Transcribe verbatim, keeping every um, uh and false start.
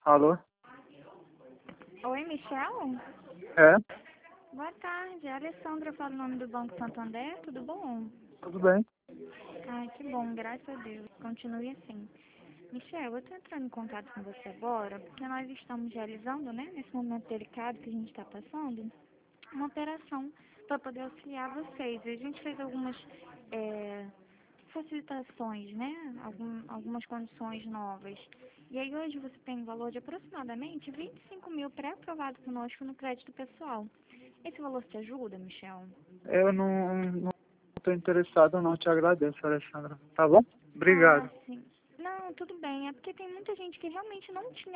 Alô? Oi, Michel? É? Boa tarde, a Alessandra fala o nome do Banco Santander, tudo bom? Tudo bem? Ai, que bom, graças a Deus, continue assim. Michel, eu estou entrando em contato com você agora, porque nós estamos realizando, né, nesse momento delicado que a gente está passando, uma operação para poder auxiliar vocês. A gente fez algumas é, facilitações, né, Algum, algumas condições novas. E aí hoje você tem um valor de aproximadamente vinte e cinco mil pré-aprovado conosco no crédito pessoal. Esse valor te ajuda, Michel? Eu não, não estou interessado, não. Te agradeço, Alessandra. Tá bom? Ah, Obrigado. sim. Não, tudo bem. É porque tem muita gente que realmente não tinha